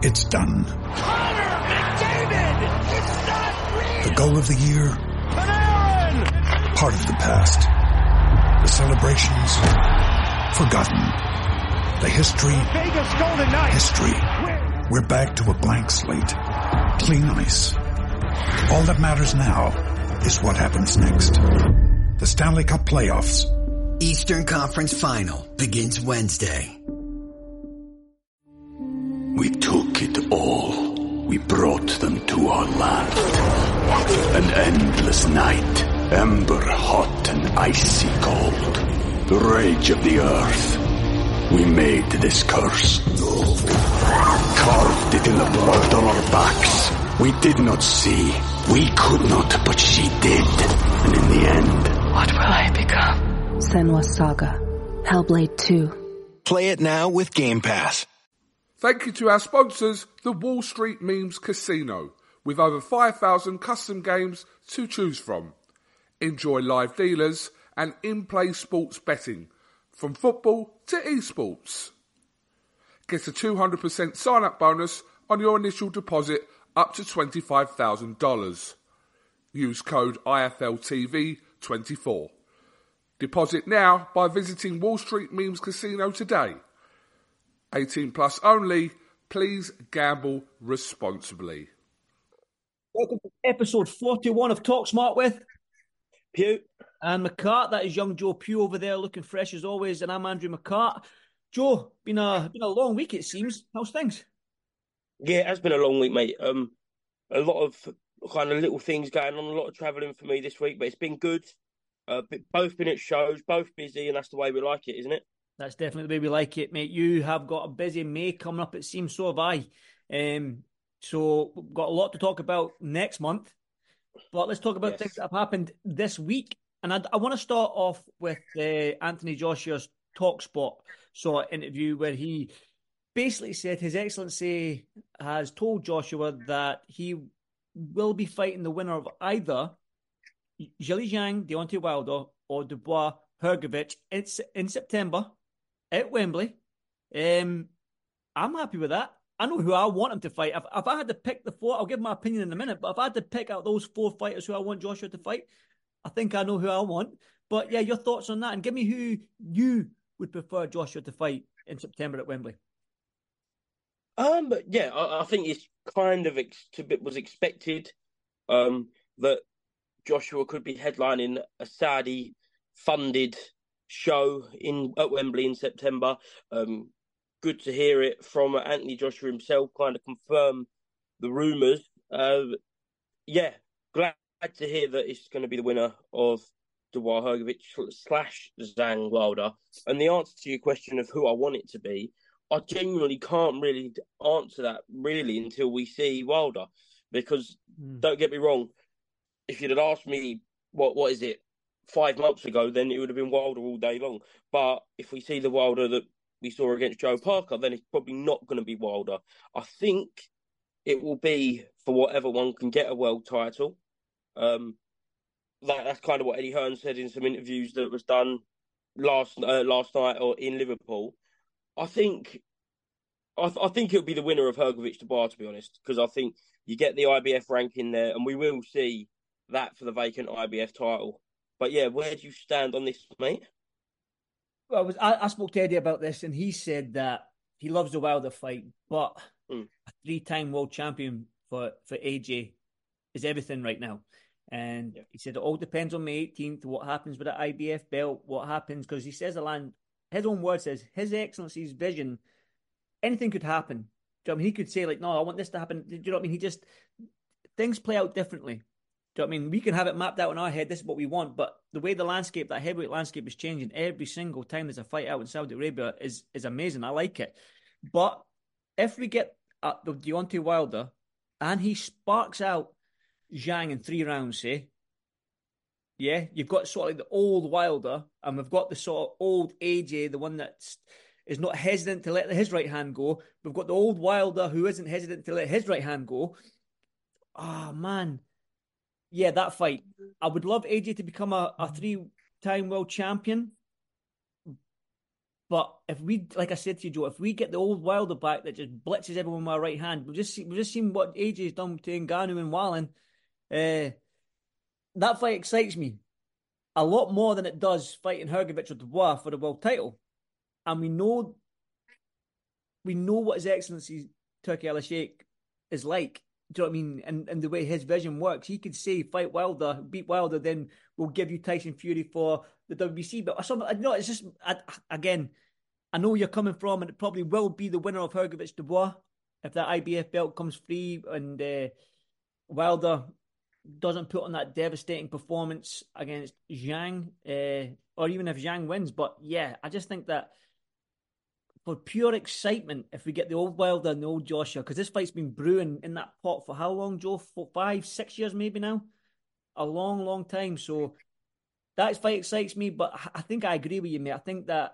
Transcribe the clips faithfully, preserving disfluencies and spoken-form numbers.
It's done. Connor McDavid! It's not real! The goal of the year? Panarin! Part of the past. The celebrations? Forgotten. The history? Vegas Golden Knights! History. We're back to a blank slate. Clean ice. All that matters now is what happens next. The Stanley Cup Playoffs. Eastern Conference Final begins Wednesday. We took it all. We brought them to our land. An endless night, ember hot and icy cold. The rage of the earth. We made this curse. Carved it in the blood on our backs. We did not see. We could not, but she did. And in the end... What will I become? Senua's Saga. Hellblade two. Play it now with Game Pass. Thank you to our sponsors, the Wall Street Memes Casino, with over five thousand custom games to choose from. Enjoy live dealers and in-play sports betting, from football to esports. Get a two hundred percent sign-up bonus on your initial deposit up to twenty-five thousand dollars. Use code I F L T V twenty-four. Deposit now by visiting Wall Street Memes Casino today. eighteen plus only. Please gamble responsibly. Welcome to episode forty-one of Talk Smart with Pew and McCart. That is young Joe Pugh over there, looking fresh as always, and I'm Andrew McCart. Joe, been a been a long week it seems. How's things? Yeah, it has been a long week, mate. Um, a lot of kind of little things going on, a lot of travelling for me this week, but it's been good. Uh, both been at shows, both busy, and that's the way we like it, isn't it? That's definitely the way we like it, mate. You have got a busy May coming up, it seems, so have I. Um, so we've got a lot to talk about next month. But let's talk about yes. things that have happened this week. And I, I want to start off with uh, Anthony Joshua's TalkSport sort of interview where he basically said His Excellency has told Joshua that he will be fighting the winner of either Zhilei Zhang, Deontay Wilder, or Dubois Hrgovic in, in September at Wembley. Um, I'm happy with that. I know who I want him to fight. If, if I had to pick the four, I'll give my opinion in a minute, but if I had to pick out those four fighters who I want Joshua to fight, I think I know who I want. But yeah, your thoughts on that, and give me who you would prefer Joshua to fight in September at Wembley. Um, but yeah, I, I think it's kind of ex- was expected um, that Joshua could be headlining a Saudi-funded show in at Wembley in September. Um, good to hear it from Anthony Joshua himself, kind of confirm the rumours. Uh, yeah, glad to hear that it's going to be the winner of Dubois Hrgovic slash Zhang Wilder. And the answer to your question of who I want it to be, I genuinely can't really answer that really until we see Wilder. Because, mm. don't get me wrong, if you'd have asked me, what what is it, five months ago, then it would have been Wilder all day long. But if we see the Wilder that we saw against Joe Parker, then it's probably not going to be Wilder. I think it will be for whatever one can get a world title. Um, that, that's kind of what Eddie Hearn said in some interviews that was done last uh, last night or in Liverpool. I think I, th- I think it'll be the winner of Hrgovic Dubois, to be honest, because I think you get the I B F ranking there, and we will see that for the vacant I B F title. But yeah, where do you stand on this, mate? Well, I, was, I, I spoke to Eddie about this, and he said that he loves the Wilder fight, but mm. a three-time world champion for, for A J is everything right now. And yeah. he said it all depends on May eighteenth, what happens with the I B F belt, what happens, because he says the land, his own word says, His Excellency's vision, anything could happen. Do you know what I mean? He could say, like, no, I want this to happen. Do you know what I mean? He just, things play out differently. Do you know what I mean? We can have it mapped out in our head, this is what we want, but the way the landscape, that heavyweight landscape is changing every single time there's a fight out in Saudi Arabia is is amazing. I like it. But if we get uh, the Deontay Wilder and he sparks out Zhang in three rounds, say, yeah, you've got sort of like the old Wilder, and we've got the sort of old A J, the one that's is not hesitant to let his right hand go. We've got the old Wilder who isn't hesitant to let his right hand go. Oh, man. Yeah, that fight. I would love A J to become a, a three-time world champion. But if we, like I said to you, Joe, if we get the old Wilder back that just blitzes everyone with our right hand, we've just, see, we've just seen what A J's done to Ngannou and Wallin. Uh, that fight excites me a lot more than it does fighting Hrgović or Dubois for the world title. And we know we know what His Excellency Turki Al-Sheikh is like. Do you know what I mean? And, and the way his vision works. He could say, fight Wilder, beat Wilder, then we'll give you Tyson Fury for the W B C. But some, no, it's just, I, again, I know where you're coming from, and it probably will be the winner of Hrgović Dubois if that I B F belt comes free and uh, Wilder doesn't put on that devastating performance against Zhang, uh, or even if Zhang wins. But yeah, I just think that for pure excitement, if we get the old Wilder and the old Joshua, because this fight's been brewing in that pot for how long, Joe? For five, six years maybe now? A long, long time. So that fight excites me, but I think I agree with you, mate. I think that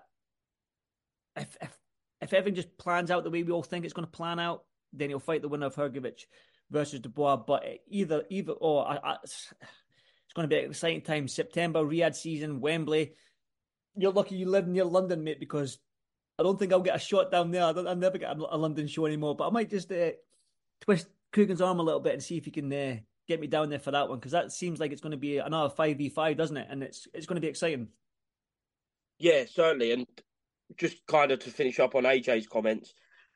if if, if everything just plans out the way we all think it's going to plan out, then he'll fight the winner of Hrgović versus Dubois. But either, either or, I, I, it's going to be an exciting time. September, Riyadh season, Wembley. You're lucky you live near London, mate, because I don't think I'll get a shot down there. I don't, I'll never get a, a London show anymore. But I might just uh, twist Coogan's arm a little bit and see if he can uh, get me down there for that one, because that seems like it's going to be another five v five, doesn't it? And it's it's going to be exciting. Yeah, certainly. And just kind of to finish up on A J's comments,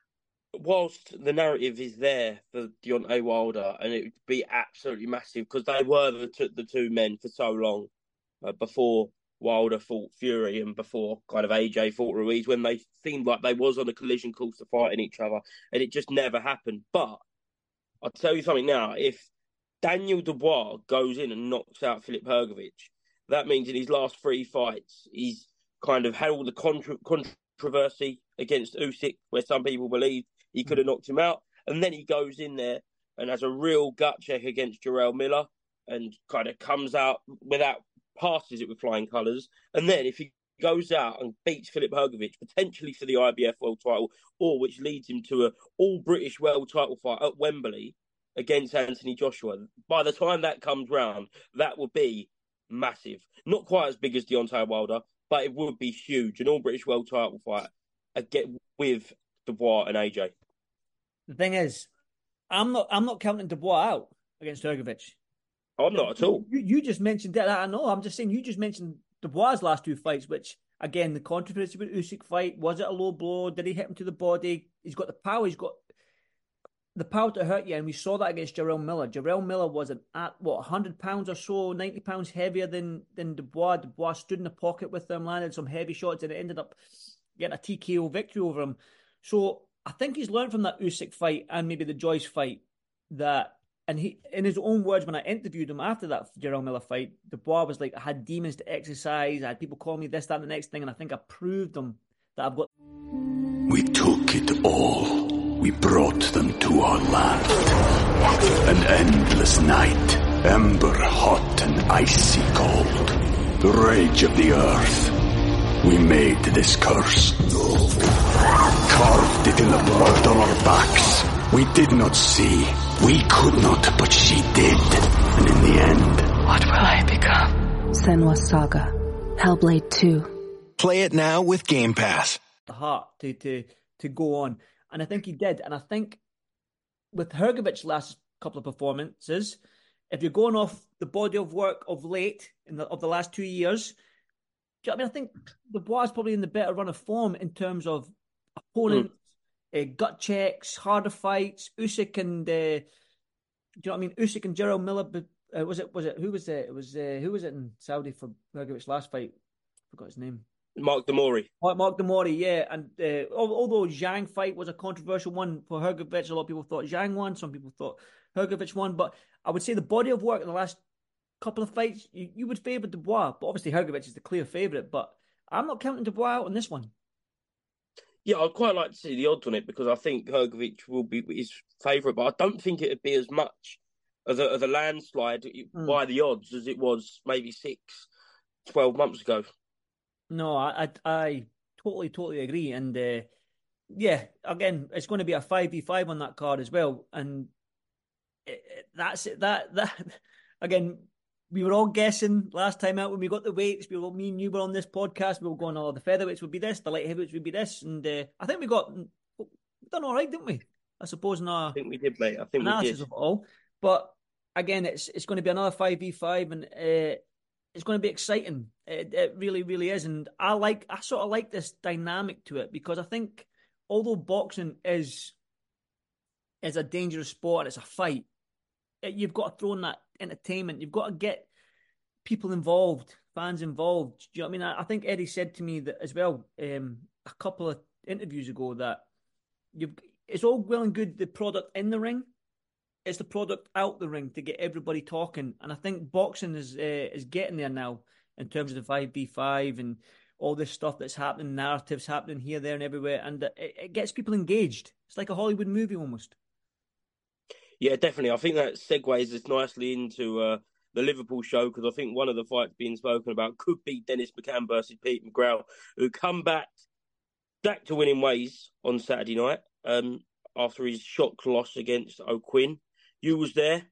whilst the narrative is there for Deontay Wilder, and it would be absolutely massive because they were the, t- the two men for so long uh, before Wilder fought Fury and before kind of A J fought Ruiz, when they seemed like they was on a collision course to fighting each other, and it just never happened. But I'll tell you something now, if Daniel Dubois goes in and knocks out Filip Hrgović, that means in his last three fights, he's kind of had all the contra- controversy against Usyk, where some people believe he could have knocked him out, and then he goes in there and has a real gut check against Jarrell Miller and kind of comes out without passes it with flying colours, and then if he goes out and beats Filip Hrgović, potentially for the I B F world title, or which leads him to an all-British world title fight at Wembley against Anthony Joshua, by the time that comes round, that would be massive. Not quite as big as Deontay Wilder, but it would be huge. An all-British world title fight again with Dubois and A J. The thing is, I'm not I'm not counting Dubois out against Hrgović. I'm not at all. You, you just mentioned that. I know. I'm just saying you just mentioned Dubois' last two fights, which, again, the controversy with Usyk fight, was it a low blow? Did he hit him to the body? He's got the power. He's got the power to hurt you, and we saw that against Jarrell Miller. Jarrell Miller was an at what one hundred pounds or so, ninety pounds heavier than than Dubois. Dubois stood in the pocket with them, landed some heavy shots, and it ended up getting a T K O victory over him. So I think he's learned from that Usyk fight and maybe the Joyce fight that. And he, in his own words, when I interviewed him after that Jarrell Miller fight, Dubois was like, I had demons to exercise. I had people calling me this, that, and the next thing. And I think I proved them that I've got. We took it all. We brought them to our land. An endless night, ember hot and icy cold. The rage of the earth. We made this curse. Carved it in the blood on our backs. We did not see. We could not, but she did. And in the end, what will I become? Senwa Saga. Hellblade two. Play it now with Game Pass. The heart to, to, to go on. And I think he did. And I think with Hrgovic's last couple of performances, if you're going off the body of work of late, in the, of the last two years, do you know what I mean? I think Dubois is probably in the better run of form in terms of opponent. Mm. Uh, gut checks, harder fights. Usyk and uh, do you know what I mean? Usyk and Jarrell Miller. Uh, was it? Was it? Who was it? It was uh, who was it in Saudi for Hrgovic's last fight? I forgot his name. Mark Demori. Mark, Mark Demori, yeah. And uh, although Zhang fight was a controversial one for Hrgović, a lot of people thought Zhang won. Some people thought Hrgović won. But I would say the body of work in the last couple of fights, you, you would favour Dubois. But obviously Hrgović is the clear favourite. But I'm not counting Dubois out on this one. Yeah, I'd quite like to see the odds on it because I think Hrgović will be his favourite, but I don't think it would be as much of a, of a landslide mm. by the odds as it was maybe six, twelve months ago. No, I I, I totally, totally agree. And uh, yeah, again, it's going to be a five v five on that card as well. And it, it, that's it. That, that, again, we were all guessing last time out when we got the weights. We were, me and you were on this podcast. We were going, oh, the featherweights would be this, the light heavyweights would be this. And uh, I think we got, we done all right, didn't we? I suppose in our I think we did, mate. I think analysis we did. of it all. But again, it's it's going to be another five v five, and uh, it's going to be exciting. It, it really, really is. And I like, I sort of like this dynamic to it, because I think although boxing is is a dangerous sport and it's a fight, it, you've got to throw in that entertainment. You've got to get people involved, fans involved. Do you know what I mean? I, I think Eddie said to me that as well um, a couple of interviews ago that you've it's all well and good the product in the ring. It's the product out the ring to get everybody talking, and I think boxing is uh, is getting there now in terms of the five v five and all this stuff that's happening, narratives happening here, there, and everywhere, and it, it gets people engaged. It's like a Hollywood movie almost. Yeah, definitely. I think that segues us nicely into uh, the Liverpool show, because I think one of the fights being spoken about could be Dennis McCann versus Pete McGrail, who come back back to winning ways on Saturday night um, after his shock loss against O'Quinn. You was there.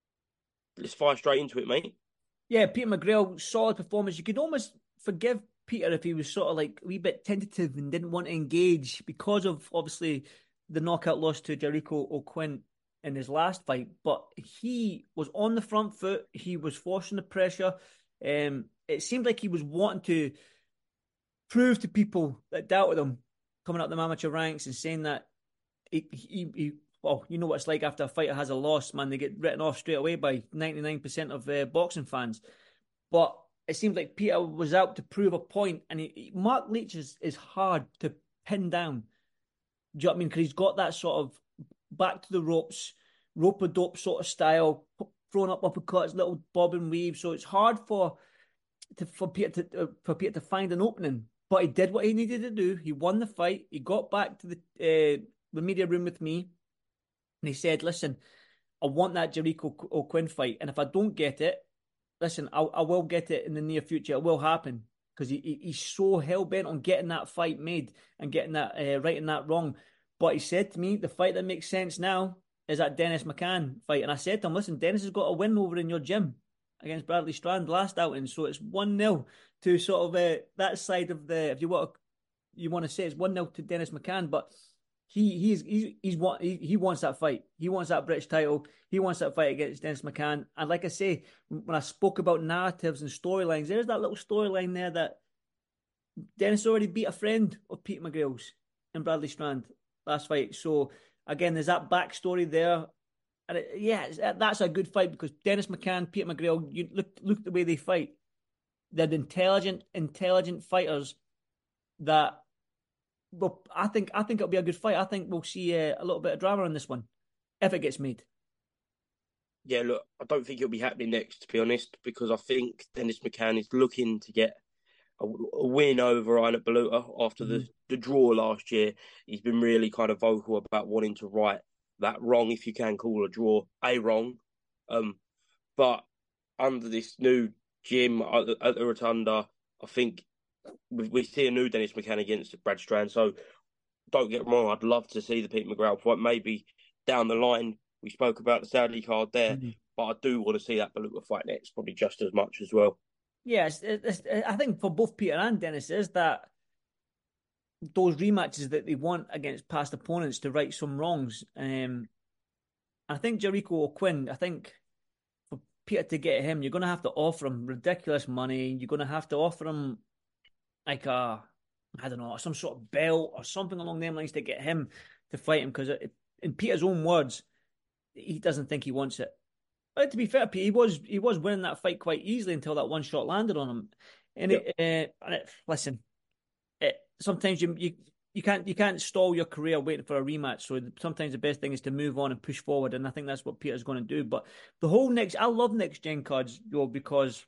Let's fire straight into it, mate. Yeah, Peter McGrail, solid performance. You could almost forgive Peter if he was sort of like a wee bit tentative and didn't want to engage because of, obviously, the knockout loss to Jericho O'Quinn in his last fight. But he was on the front foot. He was forcing the pressure. Um, it seemed like he was wanting to prove to people that doubted him coming up the amateur ranks and saying that he, he, he well, you know what it's like after a fighter has a loss, man. They get written off straight away by ninety-nine percent of uh, boxing fans. But it seems like Peter was out to prove a point, and he, Mark Leach is, is hard to pin down. Do you know what I mean? Because he's got that sort of back to the ropes, rope-a-dope sort of style, throwing up uppercuts, little bob and weave. So it's hard for to, for Peter to uh, for Peter to find an opening. But he did what he needed to do. He won the fight. He got back to the uh, the media room with me. And he said, listen, I want that Jericho O'Quinn fight. And if I don't get it, listen, I, I will get it in the near future. It will happen. Because he, he, he's so hell-bent on getting that fight made and getting that, uh, righting that wrong. But he said to me, the fight that makes sense now is that Dennis McCann fight. And I said to him, listen, Dennis has got a win over in your gym against Bradley Strand last outing. So it's one nil to sort of uh, that side of the, if you want to, you want to say it's one nil to Dennis McCann. But He he's he's he's want he, he wants that fight. He wants that British title. He wants that fight against Dennis McCann. And like I say, when I spoke about narratives and storylines, there's that little storyline there that Dennis already beat a friend of Pete McGrail's in Bradley Strand last fight. So again, there's that backstory there. And it, yeah, that's a good fight because Dennis McCann, Pete McGrail, you look look at the way they fight. They're intelligent, intelligent fighters that. Well, I think I think it'll be a good fight. I think we'll see uh, a little bit of drama in this one, if it gets made. Yeah, look, I don't think it'll be happening next, to be honest, because I think Dennis McCann is looking to get a, a win over Ryan Baluta after mm-hmm. the, the draw last year. He's been really kind of vocal about wanting to right that wrong, if you can call a draw a wrong. Um, but under this new gym at, at the Rotunda, I think we see a new Dennis McCann against Brad Strand. So don't get me wrong, I'd love to see the Pete McGrail fight. Maybe down the line, we spoke about the Saudi card there, mm-hmm. but I do want to see that Baluta fight next, probably just as much as well. Yes, yeah, it's, it's, I think for both Peter and Dennis is that those rematches that they want against past opponents to right some wrongs. Um, I think Jericho O'Quinn, I think for Peter to get him, you're going to have to offer him ridiculous money. You're going to have to offer him like a, I don't know, some sort of belt or something along them lines to get him to fight him. Because in Peter's own words, he doesn't think he wants it. But to be fair, Pete, he was he was winning that fight quite easily until that one shot landed on him. And yep. it, uh, it, listen, it, sometimes you you you can't you can't stall your career waiting for a rematch. So sometimes the best thing is to move on and push forward. And I think that's what Peter's going to do. But the whole next, I love next gen cards, Joe, because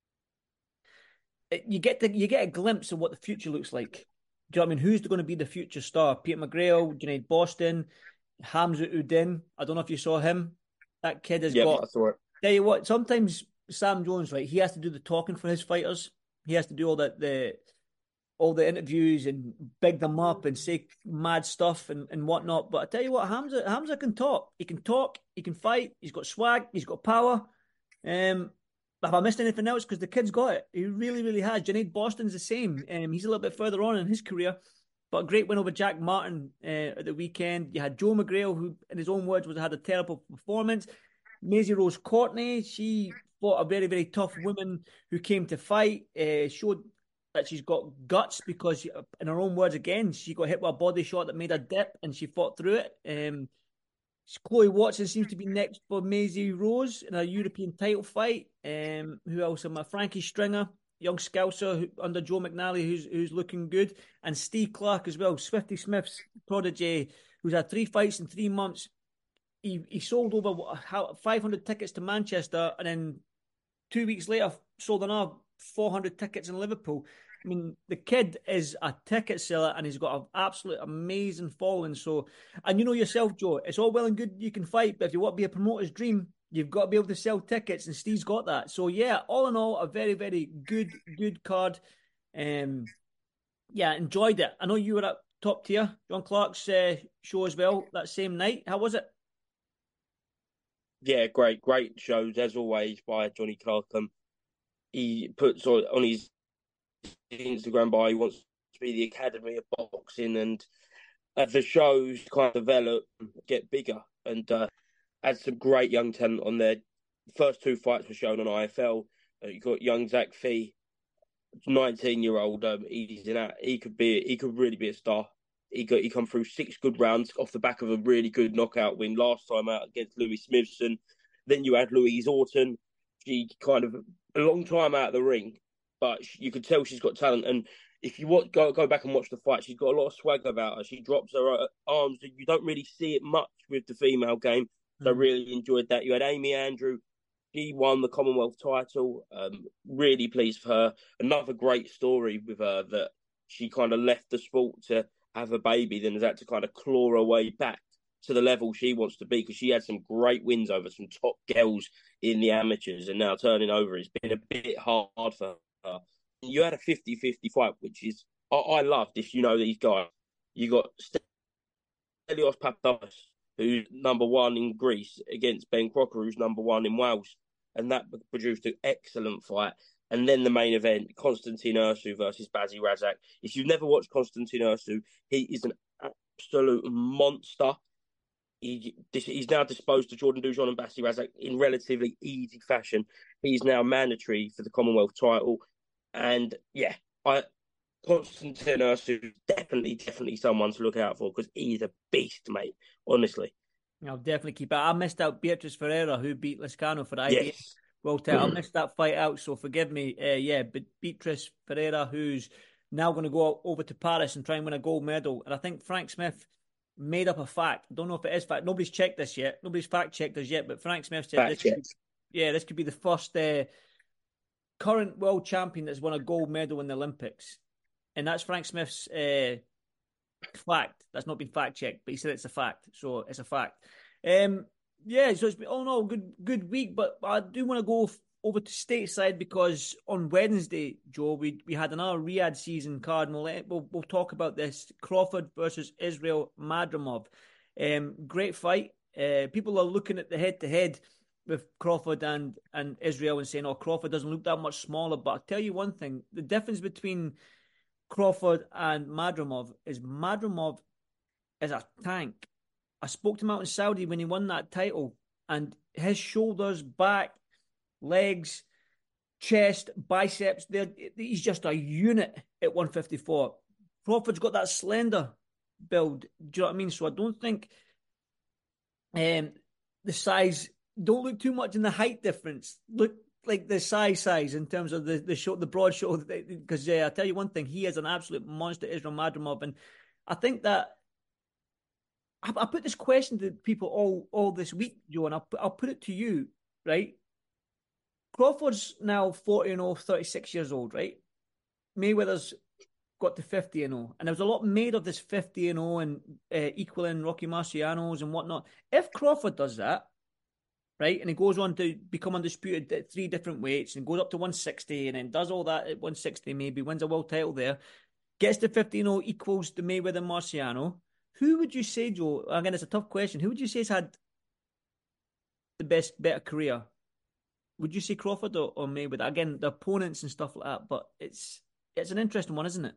you get the, you get a glimpse of what the future looks like. Do you know what I mean? Who's going to be the future star? Peter McGrail, Junaid Boston, Hamza Udin. I don't know if you saw him. That kid has yep, got. I saw it. Tell you what, sometimes Sam Jones, right? He has to do the talking for his fighters. He has to do all that the all the interviews and big them up and say mad stuff and, and whatnot. But I tell you what, Hamza Hamza can talk. He can talk. He can fight. He's got swag. He's got power. Um. Have I missed anything else? Because the kid's got it. He really, really has. Junaid Boston's the same. Um, he's a little bit further on in his career, but a great win over Jack Martin uh, at the weekend. You had Joe McGrail, who, in his own words, was had a terrible performance. Maisie Rose Courtney, she fought a very, very tough woman who came to fight. Uh, showed that she's got guts because, she, in her own words, again, she got hit with a body shot that made her dip, and she fought through it. Um, Chloe Watson seems to be next for Maisie Rose in a European title fight. Um, who else am I? Frankie Stringer, young Scouser who, under Joe McNally, who's who's looking good, and Steve Clark as well, Swifty Smith's protege, who's had three fights in three months. He he sold over five hundred tickets to Manchester, and then two weeks later sold another four hundred tickets in Liverpool. I mean, the kid is a ticket seller, and he's got an absolute amazing following. So, and you know yourself, Joe, it's all well and good you can fight, but if you want to be a promoter's dream, you've got to be able to sell tickets, and Steve's got that. So, yeah, all in all, a very, very good, good card. Um, yeah, enjoyed it. I know you were at Top Tier, John Clark's uh, show as well that same night. How was it? Yeah, great, great shows as always by Johnny Clark. Um, he puts on, on his Instagram bio, he wants to be the Academy of Boxing, and as the shows kind of develop, get bigger, and uh, had some great young talent on there. First two fights were shown on I F L. Uh, you got young Zach Fee, nineteen year old. Um, he's in that. He could be. He could really be a star. He got. He come through six good rounds off the back of a really good knockout win last time out against Louis Smithson. Then you had Louise Orton. She kind of a long time out of the ring, but you could tell she's got talent. And if you want, go go back and watch the fight, she's got a lot of swagger about her. She drops her arms. You don't really see it much with the female game. So I really enjoyed that. You had Amy Andrew. She won the Commonwealth title. Um, really pleased for her. Another great story with her that she kind of left the sport to have a baby, then has had to kind of claw her way back to the level she wants to be, because she had some great wins over some top girls in the amateurs, and now turning over, it's been a bit hard for her. You had a fifty-fifty fight, which is, I, I loved, if you know these guys. You got Stelios Papadopoulos, who's number one in Greece, against Ben Crocker, who's number one in Wales. And that produced an excellent fight. And then the main event, Konstantin Ursu versus Bazzi Razak. If you've never watched Konstantin Ursu, he is an absolute monster. He, he's now disposed to Jordan Dujon and Bazzi Razak in relatively easy fashion. He's now mandatory for the Commonwealth title. And yeah, I Konstantin Ursu is definitely, definitely someone to look out for, because he's a beast, mate, honestly. I'll definitely keep it. I missed out Beatrice Ferreira, who beat Liscano for the I B F yes. World title. I missed that fight out, so forgive me. Uh, yeah, but Beatrice Ferreira, who's now going to go over to Paris and try and win a gold medal. And I think Frank Smith made up a fact. I don't know if it is fact. Nobody's checked this yet. Nobody's fact-checked us yet, but Frank Smith said this could, yeah, this could be the first uh, current world champion that's won a gold medal in the Olympics. And that's Frank Smith's uh, fact. That's not been fact-checked, but he said it's a fact. So it's a fact. Um, yeah, so it's been all in all good, good week, but I do want to go over to stateside, because on Wednesday, Joe, we we had another Riyadh season card, and we'll, we'll, we'll talk about this. Crawford versus Israel Madrimov. Um, great fight. Uh, people are looking at the head-to-head with Crawford and, and Israel and saying, oh, Crawford doesn't look that much smaller. But I'll tell you one thing, the difference between Crawford and Madrimov is Madrimov is a tank. I spoke to him out in Saudi when he won that title, and his shoulders, back, legs, chest, biceps, he's just a unit at one fifty-four. Crawford's got that slender build. Do you know what I mean? So I don't think um, the size, don't look too much in the height difference. Look like the size size in terms of the the, show, the broad shoulder. Because yeah, I'll tell you one thing, he is an absolute monster, Israel Madrimov. And I think that I, I put this question to people all, all this week, Joe, and I'll, I'll put it to you, right? Crawford's now forty and oh, thirty-six years old, right? Mayweather's got to fifty and oh. And there was a lot made of this fifty and oh and uh, equaling Rocky Marciano's and whatnot. If Crawford does that, right, and he goes on to become undisputed at three different weights and goes up to one sixty and then does all that at one sixty maybe, wins a world title there, gets to fifty and oh, equals the Mayweather Marciano, who would you say, Joe, again, it's a tough question, who would you say has had the best, better career? would you say Crawford or, or Mayweather? Again, the opponents and stuff like that, but it's it's an interesting one, isn't it?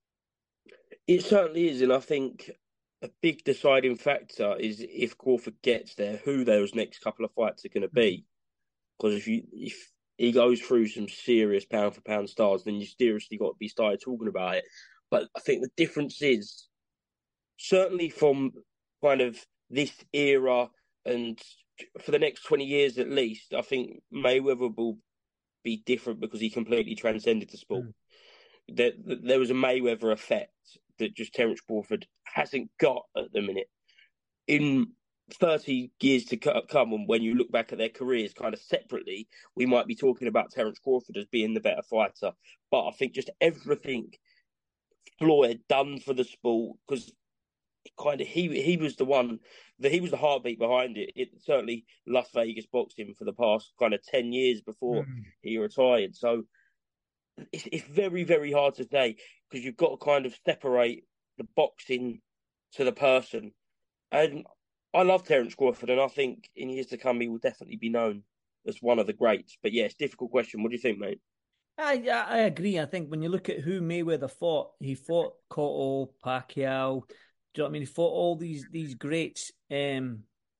It certainly is, and I think a big deciding factor is if Crawford gets there, who those next couple of fights are going to be. Because if you if he goes through some serious pound for pound stars, then you seriously got to be started talking about it. But I think the difference is certainly from kind of this era and for the next twenty years at least, I think Mayweather will be different because he completely transcended the sport. Mm. There, there was a Mayweather effect that just Terence Crawford hasn't got at the minute. In thirty years to come, and when you look back at their careers kind of separately, we might be talking about Terence Crawford as being the better fighter. But I think just everything Floyd done for the sport, because kind of he he was the one that he was the heartbeat behind it. It certainly Las Vegas boxing for the past kind of ten years before mm. he retired. So it's it's very very hard to say because you've got to kind of separate the boxing to the person. And I love Terence Crawford, and I think in years to come he will definitely be known as one of the greats. But yeah, it's a difficult question. What do you think, mate? I I agree. I think when you look at who Mayweather fought, he fought Cotto, Pacquiao. Do you know what I mean? He fought all these these greats, um,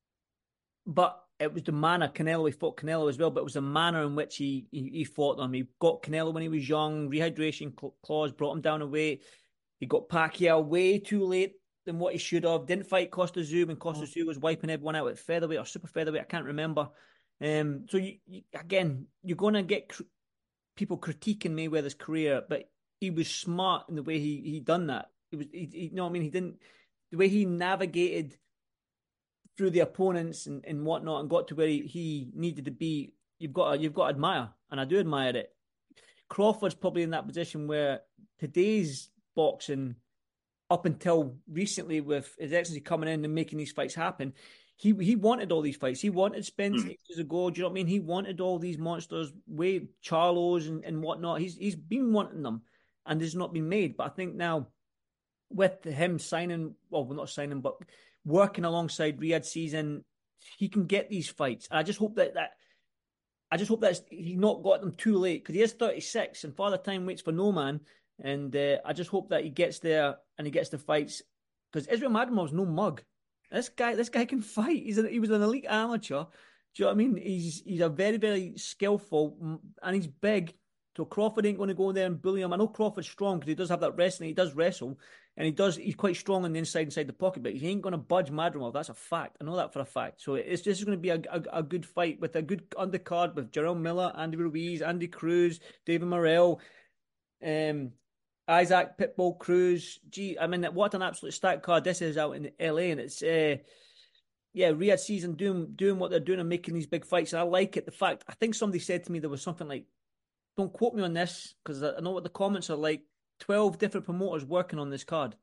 but it was the manner. Canelo, he fought Canelo as well, but it was the manner in which he he, he fought them. He got Canelo when he was young, rehydration clause brought him down a weight. He got Pacquiao way too late than what he should have. Didn't fight Costa Tszyu when Costa Tszyu was wiping everyone out at featherweight or super featherweight. I can't remember. Um, so you, you, again, you're going to get cr- people critiquing Mayweather's career, but he was smart in the way he he done that. It was, he, he, you know what I mean? He didn't. The way he navigated through the opponents and, and whatnot and got to where he, he needed to be, you've got to, you've got to admire, and I do admire it. Crawford's probably in that position where today's boxing, up until recently with His Excellency coming in and making these fights happen, he he wanted all these fights. He wanted Spence mm. years ago. Do you know what I mean? He wanted all these monsters, way Charlos and, and whatnot. He's he's been wanting them, and there's not been made. But I think now, with him signing, well, not signing, but working alongside Riyadh Season, he can get these fights. I just hope that that I just hope that he's not got them too late because he is thirty-six and Father Time waits for no man. And uh, I just hope that he gets there and he gets the fights because Israel Madamov's no mug. This guy, this guy can fight. He's a, he was an elite amateur. Do you know what I mean? He's he's a very very skillful and he's big. So Crawford ain't going to go there and bully him. I know Crawford's strong because he does have that wrestling. He does wrestle, and he does. He's quite strong on the inside, inside the pocket. But he ain't going to budge Madrimov. That's a fact. I know that for a fact. So it's this is going to be a, a, a good fight with a good undercard with Jarrell Miller, Andy Ruiz, Andy Cruz, David Morrell, um, Isaac Pitbull Cruz. Gee, I mean, what an absolute stacked card this is out in L A, and it's. Uh, Yeah, Riyadh Season doing doing what they're doing and making these big fights. And I like it. The fact, I think somebody said to me there was something like, don't quote me on this because I know what the comments are like, twelve different promoters working on this card.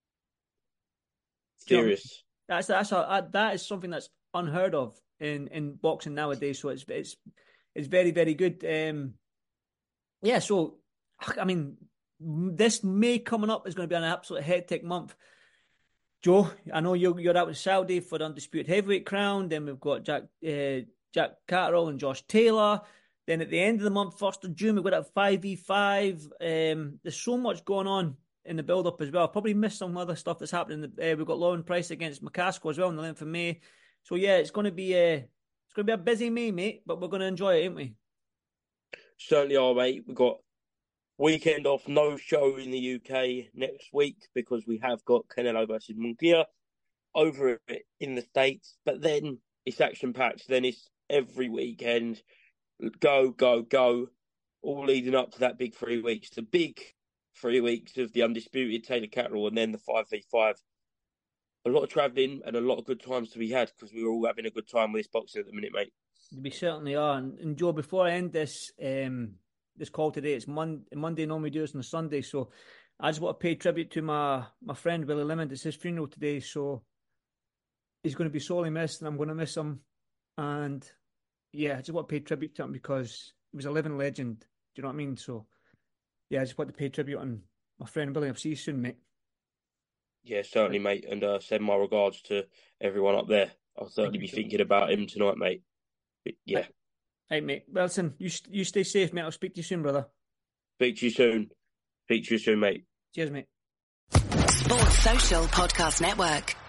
Serious. That's that's a, that is something that's unheard of in, in boxing nowadays. So it's it's it's very very good. Um, yeah. So I mean, this May coming up is going to be an absolute hectic month. Joe, I know you're you're out in Saudi for the undisputed heavyweight crown. Then we've got Jack uh, Jack Catterall and Josh Taylor. Then at the end of the month, first of June, we've got that five v five. Um, there's so much going on in the build-up as well. I've probably missed some other stuff that's happening. Uh, we've got Lauren Price against McCaskill as well on the eleventh of May. So yeah, it's going to be a it's going to be a busy May, mate. But we're going to enjoy it, ain't we? Certainly are, mate. We've got weekend off, no show in the U K next week because we have got Canelo versus Munguia over in the States. But then it's action-packed. Then it's every weekend. Go, go, go, all leading up to that big three weeks. The big three weeks of the undisputed Taylor Catterall and then the five v five. A lot of travelling and a lot of good times to be had because we're all having a good time with this boxing at the minute, mate. We certainly are. And, and Joe, before I end this um, this call today, it's Mon- Monday, normally we do this on a Sunday, so I just want to pay tribute to my, my friend Willie Lemond. It's his funeral today, so he's going to be sorely missed and I'm going to miss him. And yeah, I just want to pay tribute to him because he was a living legend. Do you know what I mean? So, yeah, I just want to pay tribute on my friend Billy. I'll see you soon, mate. Yeah, certainly, mate. And uh, send my regards to everyone up there. I'll certainly be thinking about him tonight, mate. But, yeah. Hey, mate. Well, listen, you, you stay safe, mate. I'll speak to you soon, brother. Speak to you soon. Speak to you soon, mate. Cheers, mate. Sports Social Podcast Network.